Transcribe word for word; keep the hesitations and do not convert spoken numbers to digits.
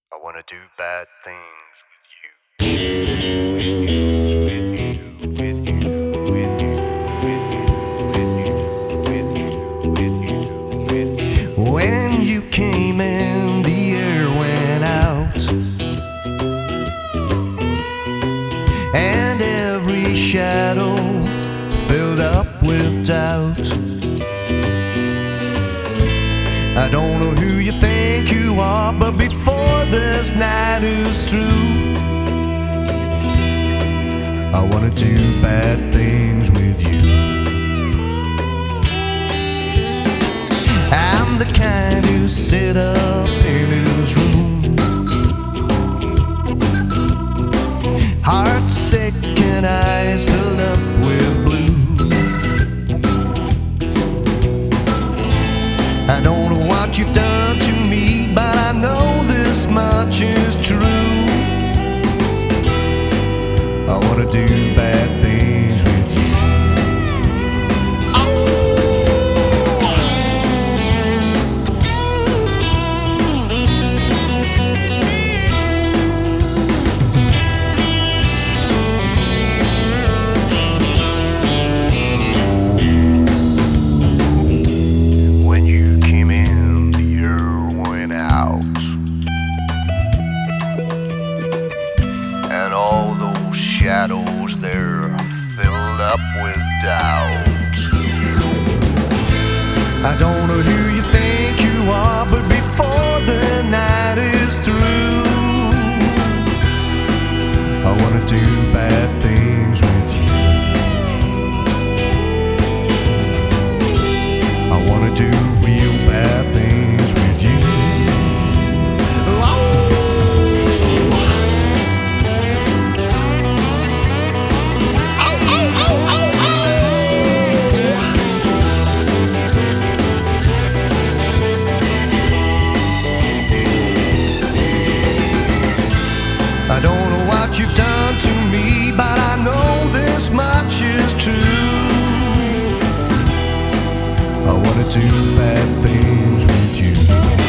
I wanna do bad things with you. When you came in, the air went out, and every shadow filled up with doubt. I don't know who you think you are, but before this night is through, I wanna do bad things with you. I'm the kind who sit up in his room, heart sick and eyes filled up with blue. I don't know what you've done to me, but I know this much is true. I wanna do bad things with you. When you came in, the air went out, and all those shadows there filled up with doubt. I don't know who you think you are, but before the night is through, I wanna do bad things with you. I wanna do real bad things with you. I don't know what you've done to me, but I know this much is true. I wanna do bad things with you.